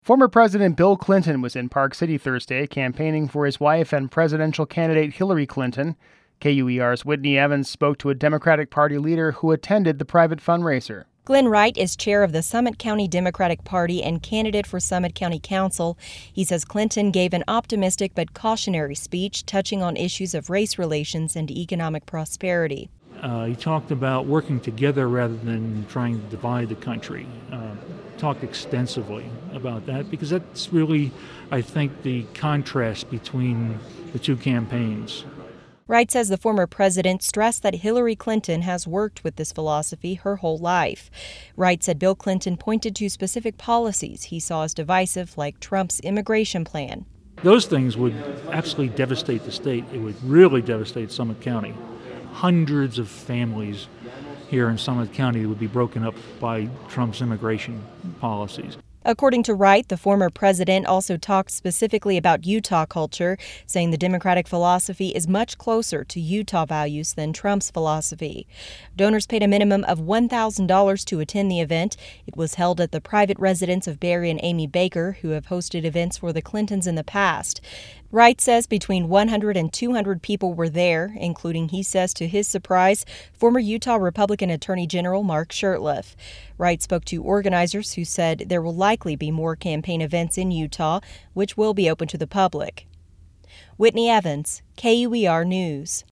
Former President Bill Clinton was in Park City Thursday campaigning for his wife and presidential candidate Hillary Clinton. KUER's Whitney Evans spoke to a Democratic Party leader who attended the private fundraiser. Glenn Wright is chair of the Summit County Democratic Party and candidate for Summit County Council. He says Clinton gave an optimistic but cautionary speech touching on issues of race relations and economic prosperity. He talked about working together rather than trying to divide the country. Talked extensively about that because that's really, I think, the contrast between the two campaigns. Wright says the former president stressed that Hillary Clinton has worked with this philosophy her whole life. Wright said Bill Clinton pointed to specific policies he saw as divisive, like Trump's immigration plan. Those things would absolutely devastate the state. It would really devastate Summit County. Hundreds of families here in Summit County would be broken up by Trump's immigration policies. According to Wright, the former president also talked specifically about Utah culture, saying the Democratic philosophy is much closer to Utah values than Trump's philosophy. Donors paid a minimum of $1,000 to attend the event. It was held at the private residence of Barry and Amy Baker, who have hosted events for the Clintons in the past. Wright says between 100 and 200 people were there, including, he says to his surprise, former Utah Republican Attorney General Mark Shurtleff. Wright spoke to organizers who said there will likely be more campaign events in Utah, which will be open to the public. Whitney Evans, KUER News.